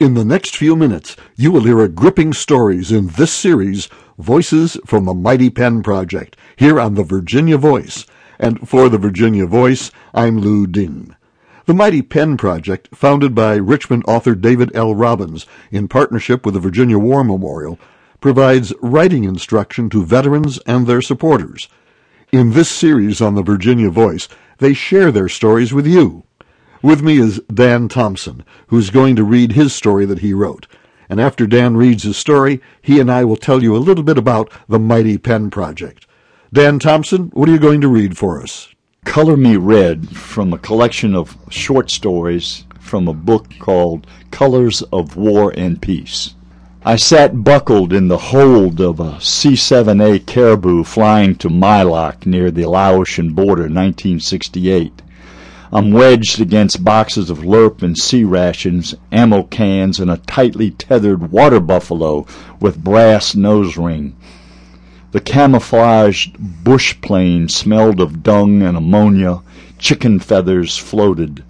In the next few minutes, you will hear gripping stories in this series, Voices from the Mighty Pen Project, here on the Virginia Voice. And for the Virginia Voice, I'm Lou Ding. The Mighty Pen Project, founded by Richmond author David L. Robbins in partnership with the Virginia War Memorial, provides writing instruction to veterans and their supporters. In this series on the Virginia Voice, they share their stories with you. With me is Dan Thompson, who's going to read his story that he wrote. And after Dan reads his story, he and I will tell you a little bit about the Mighty Pen Project. Dan Thompson, what are you going to read for us? Color Me Red, from a collection of short stories from a book called Colors of War and Peace. I sat buckled in the hold of a C-7A Caribou flying to Mylock near the Laotian border, 1968. I'm wedged against boxes of lerp and sea rations, ammo cans, and a tightly tethered water buffalo with brass nose ring. The camouflaged bush plane smelled of dung and ammonia. Chicken feathers floated.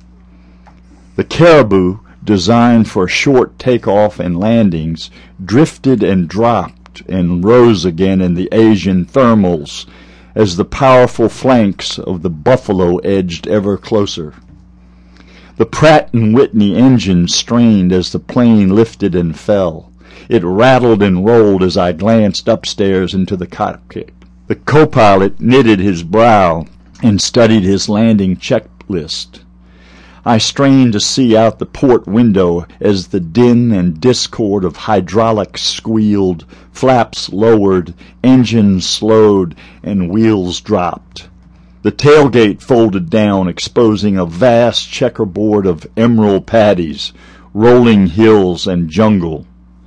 The Caribou, designed for short takeoff and landings, drifted and dropped and rose again in the Asian thermals as the powerful flanks of the buffalo edged ever closer. The Pratt & Whitney engine strained as the plane lifted and fell. It rattled and rolled as I glanced upstairs into the cockpit. The co-pilot knitted his brow and studied his landing checklist. I strained to see out the port window as the din and discord of hydraulics squealed, flaps lowered, engines slowed, and wheels dropped. The tailgate folded down, exposing a vast checkerboard of emerald paddies, rolling hills, and jungle.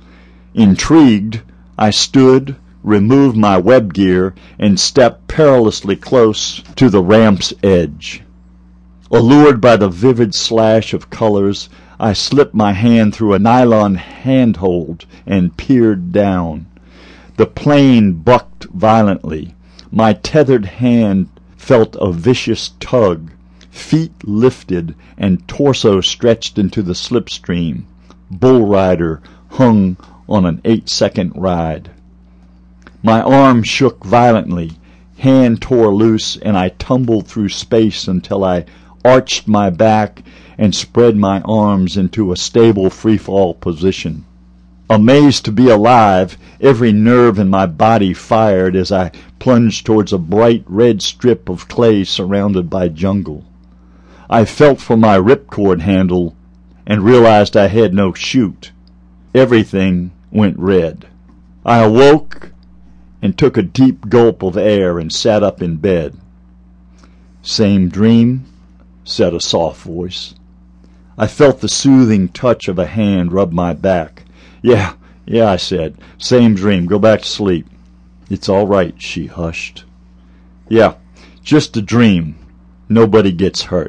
Intrigued, I stood, removed my web gear, and stepped perilously close to the ramp's edge. Allured by the vivid slash of colors, I slipped my hand through a nylon handhold and peered down. The plane bucked violently. My tethered hand felt a vicious tug. Feet lifted and torso stretched into the slipstream. Bull rider hung on an 8-second ride. My arm shook violently. Hand tore loose, and I tumbled through space until I arched my back and spread my arms into a stable free-fall position. Amazed to be alive, every nerve in my body fired as I plunged towards a bright red strip of clay surrounded by jungle. I felt for my ripcord handle and realized I had no chute. Everything went red. I awoke and took a deep gulp of air and sat up in bed. "Same dream?" said a soft voice. I felt the soothing touch of a hand rub my back. Yeah, I said. "Same dream. Go back to sleep." "It's all right," she hushed. "Yeah, just a dream. Nobody gets hurt."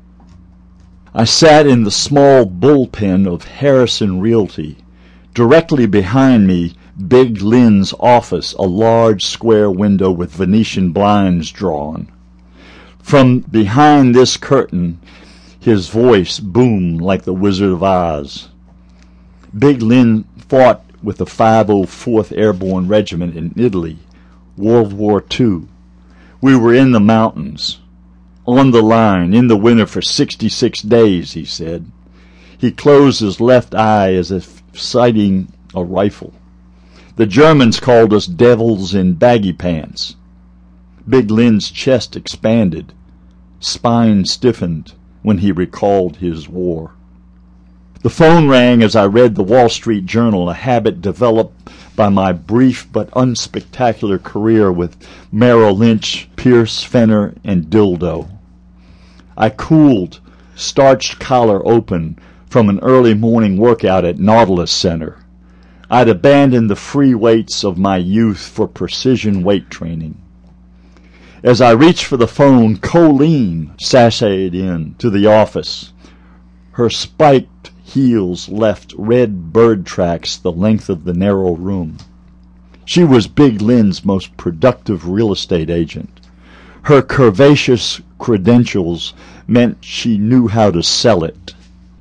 I sat in the small bullpen of Harrison Realty. Directly behind me, Big Lynn's office, a large square window with Venetian blinds drawn. From behind this curtain, his voice boomed like the Wizard of Oz. Big Lynn fought with the 504th Airborne Regiment in Italy, World War II. We were in the mountains, on the line, in the winter for 66 days, he said. He closed his left eye as if sighting a rifle. The Germans called us devils in baggy pants. Big Lynn's chest expanded. Spine stiffened when he recalled his war. The phone rang as I read the Wall Street Journal, a habit developed by my brief but unspectacular career with Merrill Lynch, Pierce, Fenner, and Dildo. I cooled, starched collar open, from an early morning workout at Nautilus Center. I'd abandoned the free weights of my youth for precision weight training. As I reached for the phone, Colleen sashayed in to the office. Her spiked heels left red bird tracks the length of the narrow room. She was Big Lynn's most productive real estate agent. Her curvaceous credentials meant she knew how to sell it.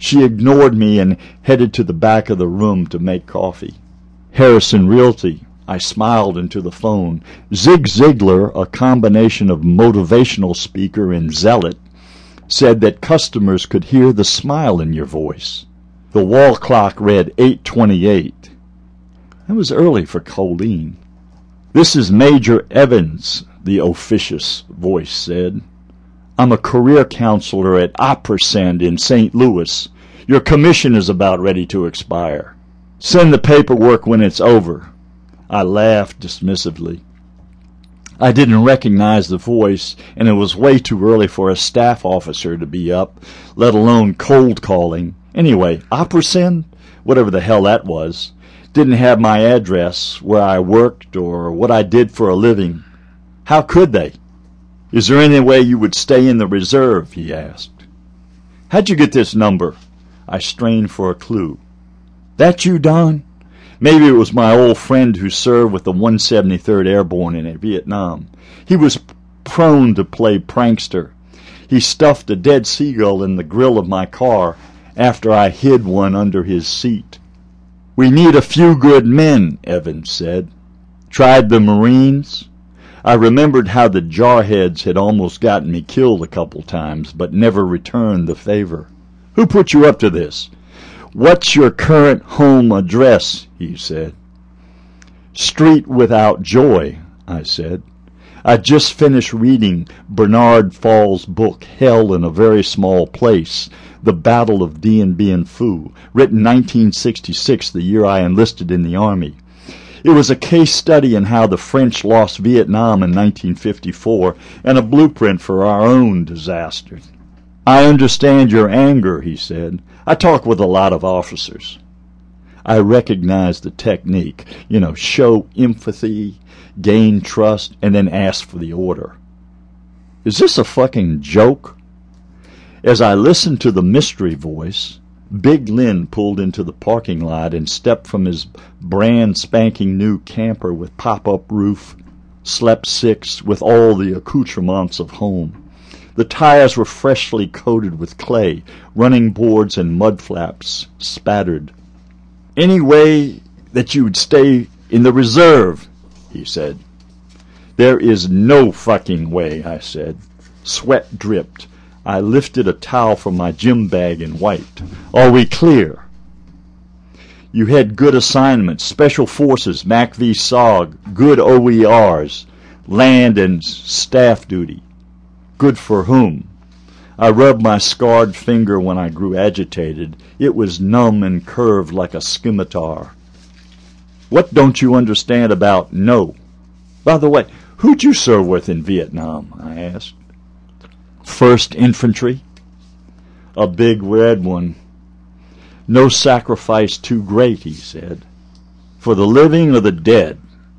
She ignored me and headed to the back of the room to make coffee. Harrison Realty. I smiled into the phone. Zig Ziglar, a combination of motivational speaker and zealot, said that customers could hear the smile in your voice. The wall clock read 8:28. That was early for Colleen. "This is Major Evans," the officious voice said. "I'm a career counselor at Oprisend in St. Louis. Your commission is about ready to expire. Send the paperwork when it's over." I laughed dismissively. I didn't recognize the voice, and it was way too early for a staff officer to be up, let alone cold calling. Anyway, Oprisend, whatever the hell that was, didn't have my address, where I worked, or what I did for a living. How could they? "Is there any way you would stay in the reserve?" he asked. "How'd you get this number?" I strained for a clue. "That you, Don?" Maybe it was my old friend who served with the 173rd Airborne in Vietnam. He was prone to play prankster. He stuffed a dead seagull in the grill of my car after I hid one under his seat. "We need a few good men," Evans said. "Tried the Marines?" I remembered how the jarheads had almost gotten me killed a couple times, but never returned the favor. "Who put you up to this?" "What's your current home address?" he said. "Street Without Joy," I said. I just finished reading Bernard Fall's book, Hell in a Very Small Place, The Battle of Dien Bien Phu, written 1966, the year I enlisted in the Army. It was a case study in how the French lost Vietnam in 1954 and a blueprint for our own disaster. "I understand your anger," he said. "I talk with a lot of officers." I recognized the technique, show empathy, gain trust, and then ask for the order. Is this a fucking joke? As I listened to the mystery voice, Big Lynn pulled into the parking lot and stepped from his brand spanking new camper with pop-up roof, slept six with all the accoutrements of home. The tires were freshly coated with clay, running boards and mud flaps spattered. "Any way that you would stay in the reserve?" he said. "There is no fucking way," I said. Sweat dripped. I lifted a towel from my gym bag and wiped. "Are we clear?" "You had good assignments, Special Forces, MACV SOG, good OERs, land and staff duty." "Good for whom?" I rubbed my scarred finger when I grew agitated. It was numb and curved like a scimitar. "What don't you understand about no? By the way, who'd you serve with in Vietnam?" I asked. "First Infantry." "A big red one." "No sacrifice too great," he said. "For the living or the dead?"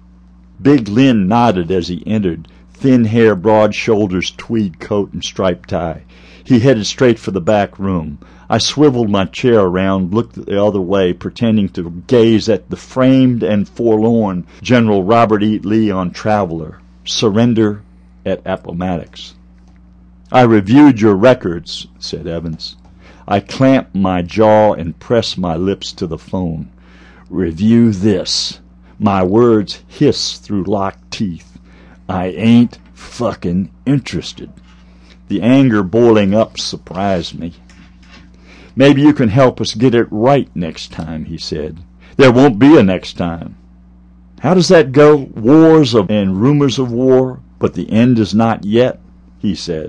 Big Lynn nodded as he entered. Thin hair, broad shoulders, tweed coat, and striped tie. He headed straight for the back room. I swiveled my chair around, looked the other way, pretending to gaze at the framed and forlorn General Robert E. Lee on Traveler. Surrender at Appomattox. "I reviewed your records," said Evans. I clamped my jaw and pressed my lips to the phone. "Review this." My words hissed through locked teeth. "I ain't fucking interested." The anger boiling up surprised me. "Maybe you can help us get it right next time," he said. "There won't be a next time." "How does that go? Wars and rumors of war, but the end is not yet," he said.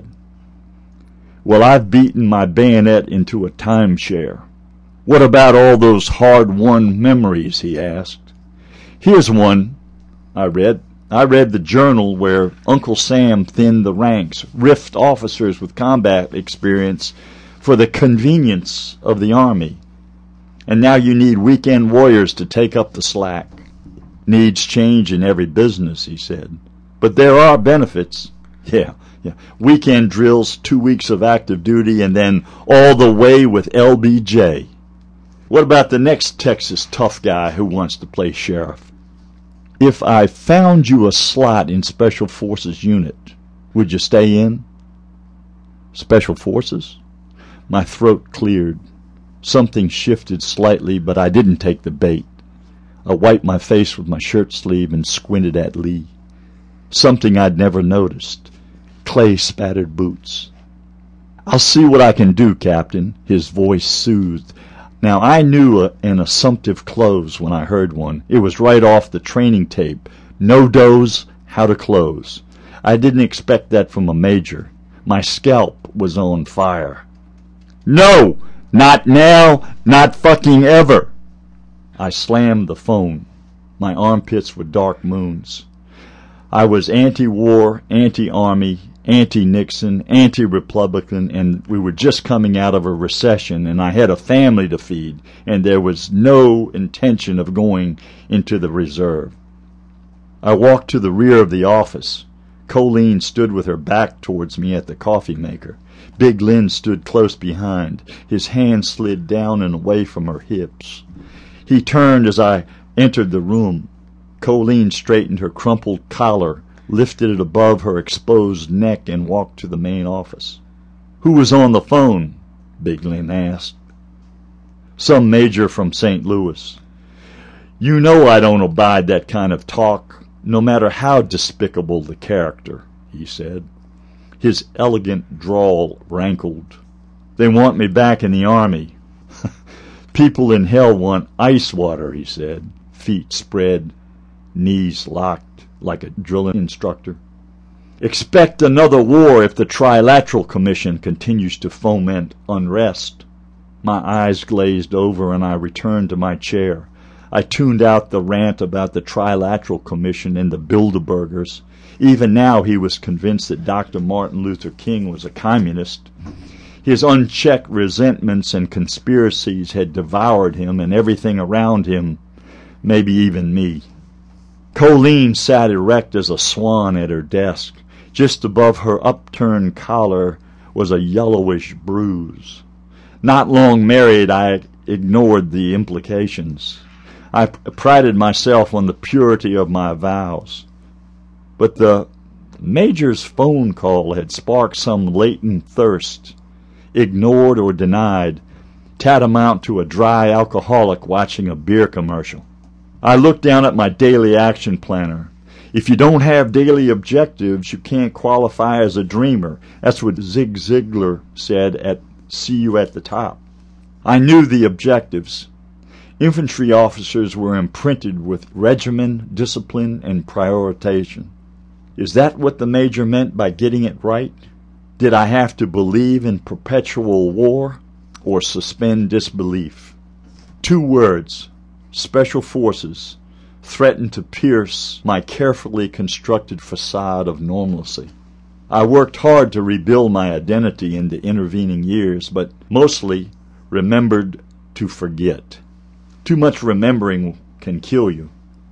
"Well, I've beaten my bayonet into a timeshare." "What about all those hard-won memories?" he asked. "Here's one," I read. I read the journal where Uncle Sam thinned the ranks, riffed officers with combat experience for the convenience of the Army. And now you need weekend warriors to take up the slack. "Needs change in every business," he said. "But there are benefits." Yeah. Weekend drills, 2 weeks of active duty, and then all the way with LBJ. "What about the next Texas tough guy who wants to play sheriff?" "If I found you a slot in Special Forces unit, would you stay in?" "Special Forces?" My throat cleared. Something shifted slightly, but I didn't take the bait. I wiped my face with my shirt sleeve and squinted at Lee. Something I'd never noticed. Clay-spattered boots. "I'll see what I can do, Captain," his voice soothed. Now, I knew an assumptive close when I heard one. It was right off the training tape. No doze, how to close. I didn't expect that from a major. My scalp was on fire. "No! Not now! Not fucking ever!" I slammed the phone. My armpits were dark moons. I was anti-war, anti-army, anti-Nixon, anti-Republican, and we were just coming out of a recession, and I had a family to feed, and there was no intention of going into the reserve. I walked to the rear of the office. Colleen stood with her back towards me at the coffee maker. Big Lynn stood close behind. His hand slid down and away from her hips. He turned as I entered the room. Colleen straightened her crumpled collar, lifted it above her exposed neck, and walked to the main office. "Who was on the phone?" Big Lynn asked. "Some major from St. Louis." "You know I don't abide that kind of talk, no matter how despicable the character," he said. His elegant drawl rankled. "They want me back in the Army." "People in hell want ice water," he said, feet spread, knees locked like a drilling instructor. "Expect another war if the Trilateral Commission continues to foment unrest." My eyes glazed over and I returned to my chair. I tuned out the rant about the Trilateral Commission and the Bilderbergers. Even now he was convinced that Dr. Martin Luther King was a communist. His unchecked resentments and conspiracies had devoured him and everything around him, maybe even me. Colleen sat erect as a swan at her desk. Just above her upturned collar was a yellowish bruise. Not long married, I ignored the implications. I prided myself on the purity of my vows. But the major's phone call had sparked some latent thirst, ignored or denied, tantamount to a dry alcoholic watching a beer commercial. I looked down at my daily action planner. If you don't have daily objectives, you can't qualify as a dreamer. That's what Zig Ziglar said at See You at the Top. I knew the objectives. Infantry officers were imprinted with regimen, discipline, and prioritization. Is that what the major meant by getting it right? Did I have to believe in perpetual war or suspend disbelief? 2 words, Special Forces, threatened to pierce my carefully constructed facade of normalcy. I worked hard to rebuild my identity in the intervening years, but mostly remembered to forget. Too much remembering can kill you.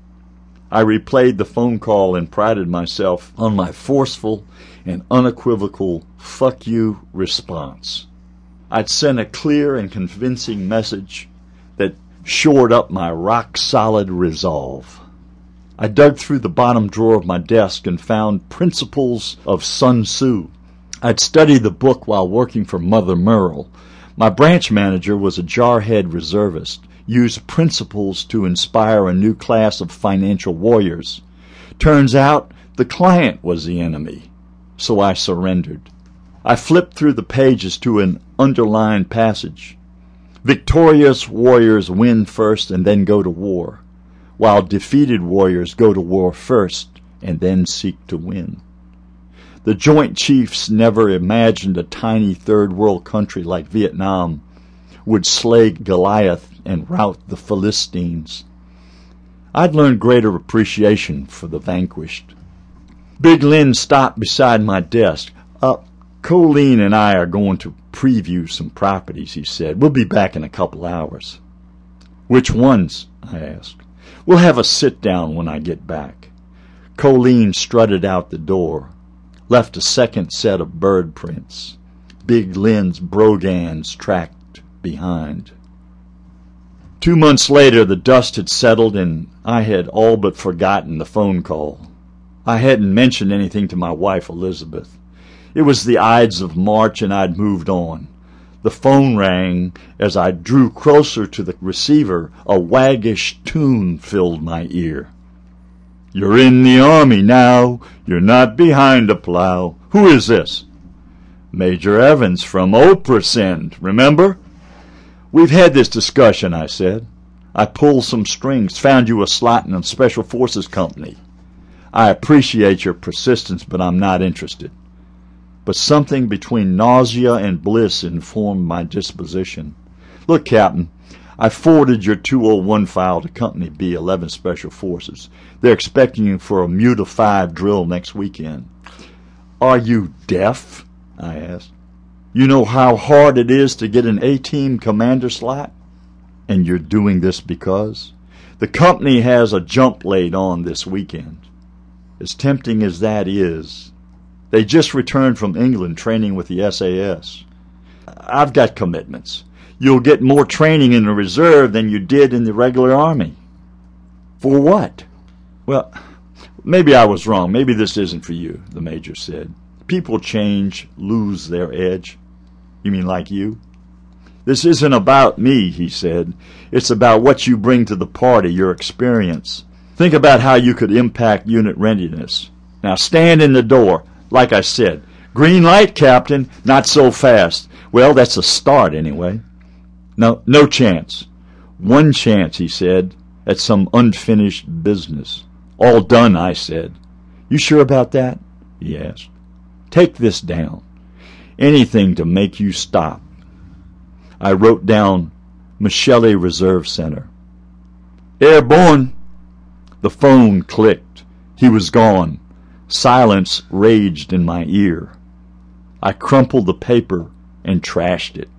I replayed the phone call and prided myself on my forceful and unequivocal "fuck you" response. I'd sent a clear and convincing message that shored up my rock-solid resolve. I dug through the bottom drawer of my desk and found Principles of Sun Tzu. I'd studied the book while working for Mother Merle. My branch manager was a jarhead reservist, used Principles to inspire a new class of financial warriors. Turns out the client was the enemy, so I surrendered. I flipped through the pages to an underlined passage. Victorious warriors win first and then go to war, while defeated warriors go to war first and then seek to win. The Joint Chiefs never imagined a tiny third world country like Vietnam would slay Goliath and rout the Philistines. I'd learned greater appreciation for the vanquished. Big Lynn stopped beside my desk. Colleen and I are going to preview some properties, he said. We'll be back in a couple hours. Which ones? I asked. We'll have a sit-down when I get back. Colleen strutted out the door, left a second set of bird prints. Big Lynn's brogans tracked behind. 2 months later, the dust had settled, and I had all but forgotten the phone call. I hadn't mentioned anything to my wife, Elizabeth. It was the Ides of March, and I'd moved on. The phone rang. As I drew closer to the receiver, a waggish tune filled my ear. "You're in the Army now. You're not behind a plow." "Who is this?" "Major Evans from Oprah, remember?" "We've had this discussion," I said. "I pulled some strings, found you a slot in a Special Forces company. I appreciate your persistence, but I'm not interested." But something between nausea and bliss informed my disposition. "Look, Captain, I forwarded your 201 file to Company B, 11 Special Forces. They're expecting you for a MUTA-5 drill next weekend." "Are you deaf?" I asked. "You know how hard it is to get an A-team commander slot? And you're doing this because?" "The company has a jump laid on this weekend." As tempting as that is, they just returned from England training with the SAS. "I've got commitments. You'll get more training in the reserve than you did in the regular Army." "For what?" "Well, maybe I was wrong. Maybe this isn't for you," the Major said. "People change, lose their edge." "You mean like you?" "This isn't about me," he said. "It's about what you bring to the party, your experience. Think about how you could impact unit readiness. Now stand in the door. Like I said, green light, Captain, not so fast." "Well, that's a start anyway." No chance." "One chance," he said, "at some unfinished business." "All done," I said. "You sure about that?" he asked. "Take this down. Anything to make you stop." I wrote down Michele Reserve Center. "Airborne." The phone clicked. He was gone. Silence raged in my ear. I crumpled the paper and trashed it.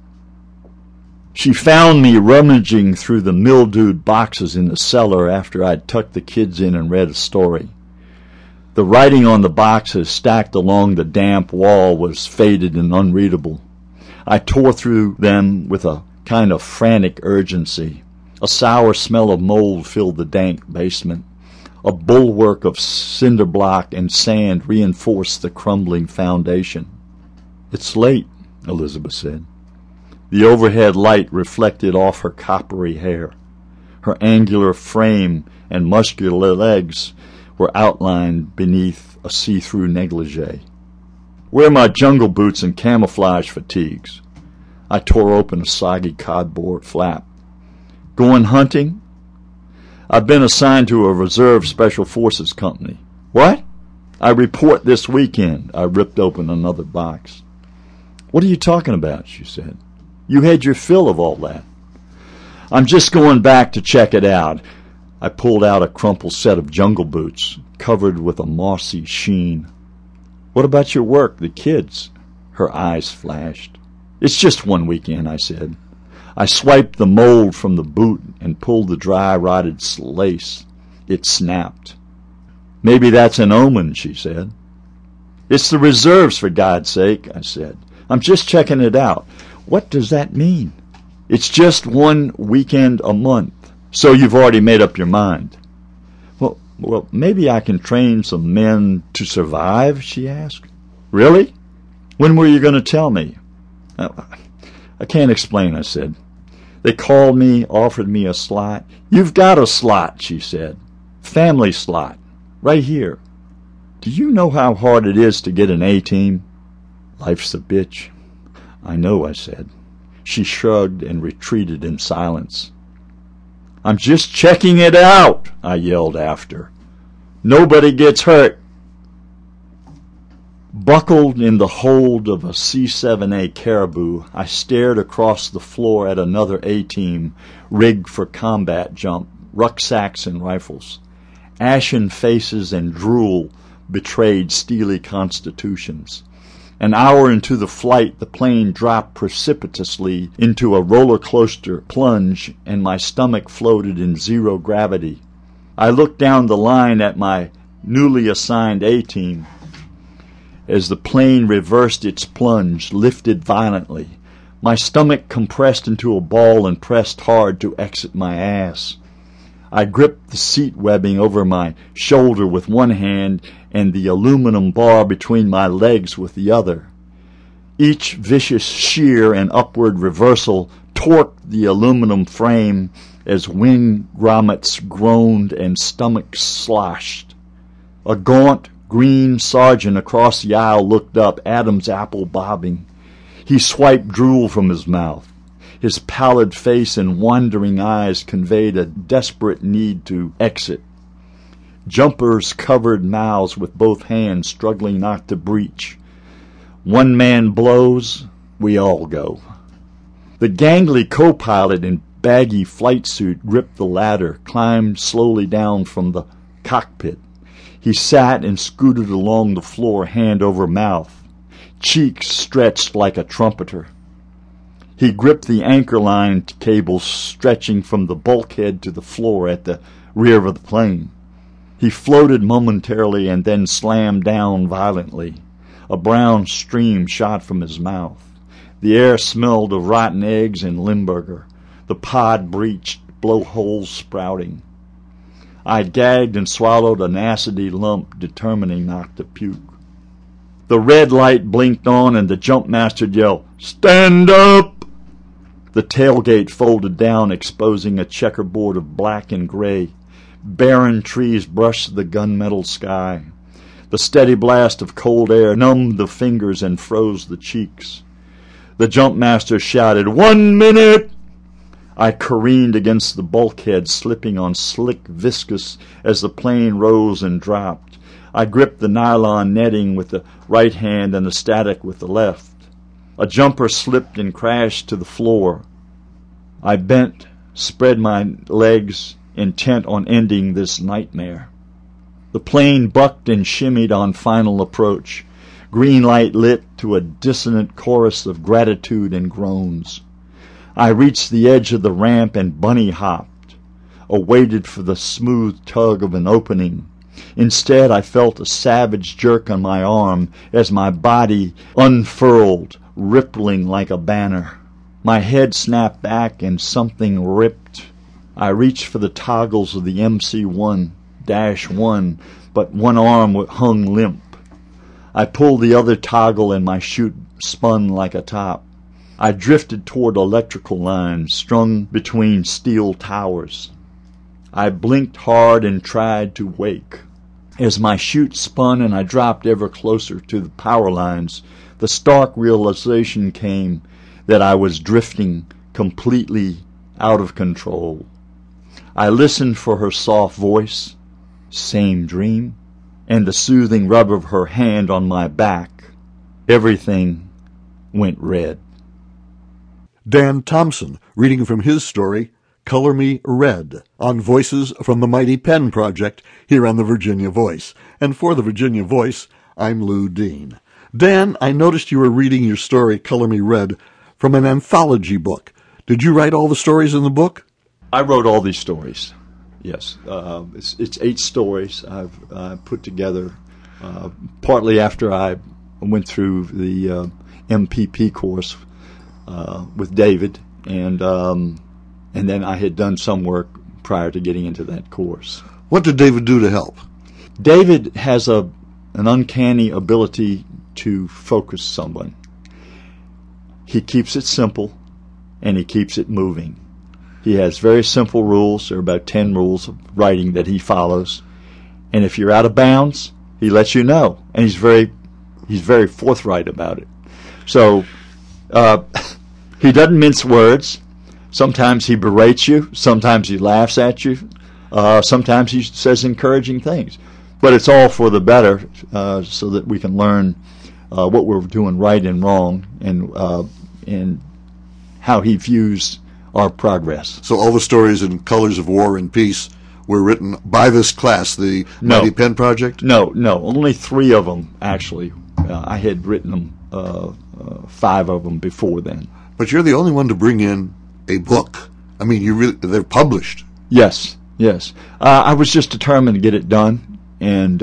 She found me rummaging through the mildewed boxes in the cellar after I'd tucked the kids in and read a story. The writing on the boxes stacked along the damp wall was faded and unreadable. I tore through them with a kind of frantic urgency. A sour smell of mold filled the dank basement. A bulwark of cinder block and sand reinforced the crumbling foundation. "It's late," Elizabeth said. The overhead light reflected off her coppery hair. Her angular frame and muscular legs were outlined beneath a see-through negligee. "Where are my jungle boots and camouflage fatigues?" I tore open a soggy cardboard flap. "Going hunting?" "I've been assigned to a reserve Special Forces company." "What?" "I report this weekend." I ripped open another box. "What are you talking about?" she said. "You had your fill of all that." "I'm just going back to check it out." I pulled out a crumpled set of jungle boots, covered with a mossy sheen. "What about your work, the kids?" Her eyes flashed. "It's just one weekend," I said. I swiped the mold from the boot and pulled the dry, rotted lace. It snapped. "Maybe that's an omen," she said. "It's the reserves, for God's sake," I said. "I'm just checking it out." "What does that mean?" "It's just one weekend a month." "So you've already made up your mind?" Well, maybe I can train some men to survive," she asked. "Really? When were you going to tell me?" "I can't explain," I said. "They called me, offered me a slot." "You've got a slot," she said. "Family slot. Right here. Do you know how hard it is to get an A-team?" "Life's a bitch." "I know," I said. She shrugged and retreated in silence. "I'm just checking it out," I yelled after. "Nobody gets hurt." Buckled in the hold of a C-7A Caribou, I stared across the floor at another A-team rigged for combat jump, rucksacks and rifles. Ashen faces and drool betrayed steely constitutions. An hour into the flight, the plane dropped precipitously into a roller coaster plunge, and my stomach floated in zero gravity. I looked down the line at my newly assigned A-team. As the plane reversed its plunge, lifted violently, my stomach compressed into a ball and pressed hard to exit my ass. I gripped the seat webbing over my shoulder with one hand and the aluminum bar between my legs with the other. Each vicious shear and upward reversal torqued the aluminum frame as wing grommets groaned and stomachs sloshed. A gaunt, green sergeant across the aisle looked up, Adam's apple bobbing. He swiped drool from his mouth. His pallid face and wandering eyes conveyed a desperate need to exit. Jumpers covered mouths with both hands, struggling not to breach. One man blows, we all go. The gangly co-pilot in baggy flight suit gripped the ladder, climbed slowly down from the cockpit. He sat and scooted along the floor, hand over mouth, cheeks stretched like a trumpeter. He gripped the anchor line cables stretching from the bulkhead to the floor at the rear of the plane. He floated momentarily and then slammed down violently. A brown stream shot from his mouth. The air smelled of rotten eggs and Limburger. The pod breached, blowholes sprouting. I gagged and swallowed a nasty lump, determining not to puke. The red light blinked on and the jump master yelled, "Stand up!" The tailgate folded down, exposing a checkerboard of black and gray. Barren trees brushed the gunmetal sky. The steady blast of cold air numbed the fingers and froze the cheeks. The jump master shouted, "1 minute!" I careened against the bulkhead, slipping on slick viscous as the plane rose and dropped. I gripped the nylon netting with the right hand and the static with the left. A jumper slipped and crashed to the floor. I bent, spread my legs, intent on ending this nightmare. The plane bucked and shimmied on final approach. Green light lit to a dissonant chorus of gratitude and groans. I reached the edge of the ramp and bunny hopped, awaited for the smooth tug of an opening. Instead, I felt a savage jerk on my arm as my body unfurled, rippling like a banner. My head snapped back and something ripped. I reached for the toggles of the MC-1-1, but one arm hung limp. I pulled the other toggle and my chute spun like a top. I drifted toward electrical lines strung between steel towers. I blinked hard and tried to wake. As my chute spun and I dropped ever closer to the power lines, the stark realization came that I was drifting completely out of control. I listened for her soft voice, "Same dream," and the soothing rub of her hand on my back. Everything went red. Dan Thompson, reading from his story, Color Me Red, on Voices from the Mighty Pen Project, here on the Virginia Voice. And for the Virginia Voice, I'm Lou Dean. Dan, I noticed you were reading your story, Color Me Red, from an anthology book. Did you write all the stories in the book? I wrote all these stories, yes. It's 8 stories I've put together, partly after I went through the MPP course with David, and then I had done some work prior to getting into that course. What did David do to help? David has an uncanny ability to focus someone. He keeps it simple, and he keeps it moving. He has very simple rules. There are about 10 rules of writing that he follows, and if you're out of bounds, he lets you know, and he's very forthright about it. So he doesn't mince words. Sometimes he berates you. Sometimes he laughs at you. Sometimes he says encouraging things. But it's all for the better, so that we can learn what we're doing right and wrong, and how he views our progress. So all the stories in Colors of War and Peace were written by this class, the Mighty Pen Project? No, only 3 of them, actually. I had written them, 5 of them before then. But you're the only one to bring in a book. I mean, they're published. Yes. I was just determined to get it done, and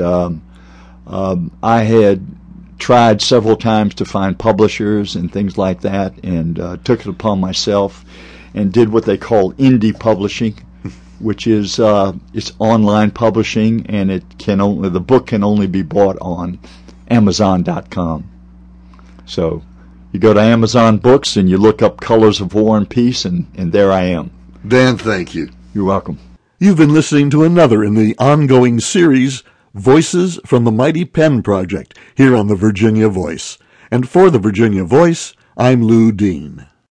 I had tried several times to find publishers and things like that, and took it upon myself and did what they call indie publishing, which is it's online publishing, and the book can only be bought on Amazon.com. So You go to Amazon Books and you look up Colors of War and Peace, and there I am. Dan, thank you. You're welcome. You've been listening to another in the ongoing series, Voices from the Mighty Pen Project, here on the Virginia Voice. And for the Virginia Voice, I'm Lou Dean.